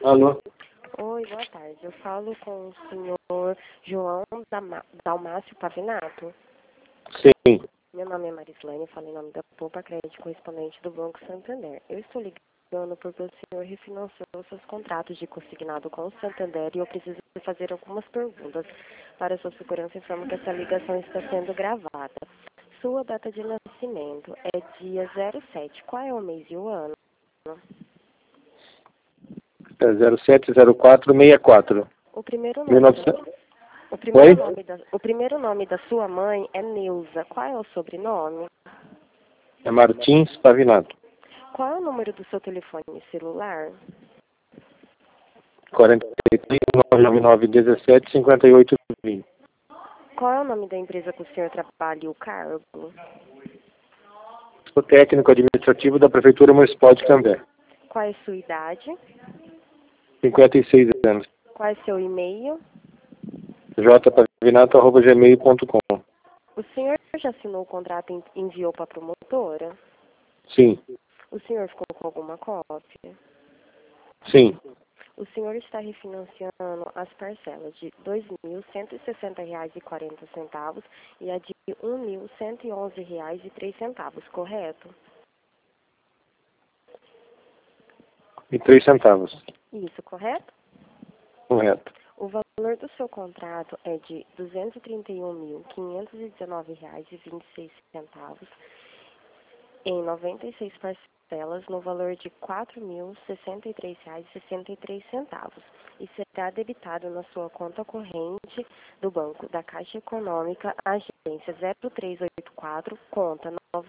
Alô? Oi, boa tarde. Eu falo com o senhor João Dalmácio Pavinato. Sim. Meu nome é Marislane, falo em nome da Poupa Crédito, correspondente do Banco Santander. Eu estou ligando porque o senhor refinanciou seus contratos de consignado com o Santander e eu preciso fazer algumas perguntas. Para sua segurança, informo que essa ligação está sendo gravada. Sua data de nascimento é dia 07. Qual é o mês e o ano? É 070464. O primeiro nome 1900. O primeiro nome da sua mãe é Neuza. Qual é o sobrenome? É Martins Pavinato. Qual é o número do seu telefone celular? 43-999-17-5820. Qual é o nome da empresa que o senhor trabalha e o cargo? Sou técnico administrativo da Prefeitura Municipal de Cambé. Qual é sua idade? 56 anos. Qual é seu e-mail? jpavinato@gmail.com. O senhor já assinou o contrato e enviou para a promotora? Sim. O senhor ficou com alguma cópia? Sim. O senhor está refinanciando as parcelas de R$ 2.160,40 e a de R$ 1.111,03, correto? E 3 centavos. Isso, correto? Correto. O valor do seu contrato é de R$ 231.519,26 em 96 parcelas no valor de R$ 4.063,63 e será debitado na sua conta corrente do Banco da Caixa Econômica, agência 0384, conta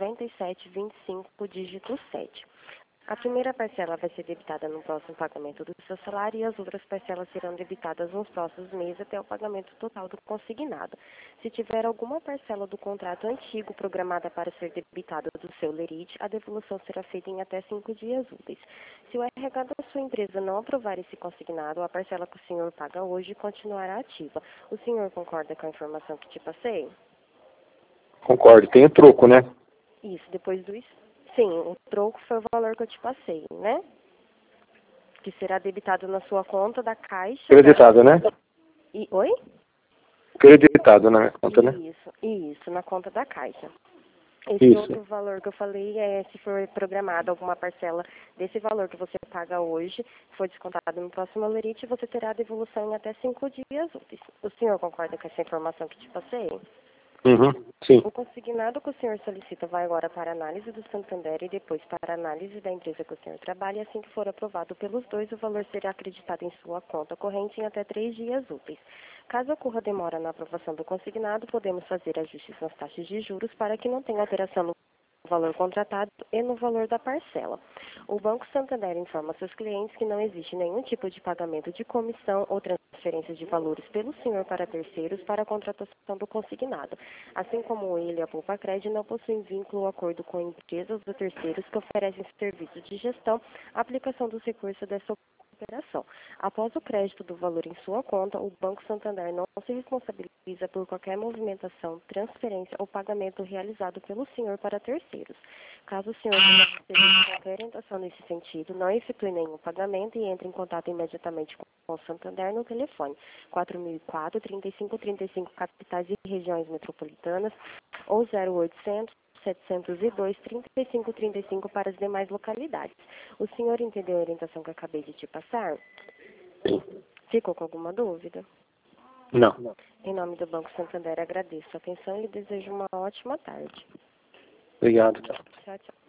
9725, dígito 7. A primeira parcela vai ser debitada no próximo pagamento do seu salário e as outras parcelas serão debitadas nos próximos meses até o pagamento total do consignado. Se tiver alguma parcela do contrato antigo programada para ser debitada do seu lerite, a devolução será feita em até 5 dias úteis. Se o RH da sua empresa não aprovar esse consignado, a parcela que o senhor paga hoje continuará ativa. O senhor concorda com a informação que te passei? Concordo. Tem o troco, né? Isso, depois do... Sim, o troco foi o valor que eu te passei, né? Que será debitado na sua conta da Caixa. Creditado, né? Oi? Creditado na minha conta, né? Isso, na conta da Caixa. Esse Isso. outro valor que eu falei é se for programado alguma parcela desse valor que você paga hoje, for descontado no próximo lerite, você terá a devolução em até 5 dias úteis. O senhor concorda com essa informação que te passei? Uhum. Sim. O consignado que o senhor solicita vai agora para a análise do Santander e depois para a análise da empresa que o senhor trabalha. E assim que for aprovado pelos dois, o valor será acreditado em sua conta corrente em até 3 dias úteis. Caso ocorra demora na aprovação do consignado, podemos fazer ajustes nas taxas de juros para que não tenha alteração no valor contratado e no valor da parcela. O Banco Santander informa seus clientes que não existe nenhum tipo de pagamento de comissão ou transferência de valores pelo senhor para terceiros para a contratação do consignado. Assim como ele e a Poupa Crédito não possuem vínculo ou acordo com empresas ou terceiros que oferecem serviços de gestão, aplicação dos recursos dessa operação. Após o crédito do valor em sua conta, o Banco Santander não se responsabiliza por qualquer movimentação, transferência ou pagamento realizado pelo senhor para terceiros. Caso o senhor tenha recebido qualquer orientação nesse sentido, não efetue nenhum pagamento e entre em contato imediatamente com o Santander no telefone 4004-3535, capitais e regiões metropolitanas, ou 0800 702 3535 para as demais localidades. O senhor entendeu a orientação que eu acabei de te passar? Sim. Ficou com alguma dúvida? Não. Em nome do Banco Santander, agradeço a atenção e desejo uma ótima tarde. Obrigado. Tchau. Tchau, tchau.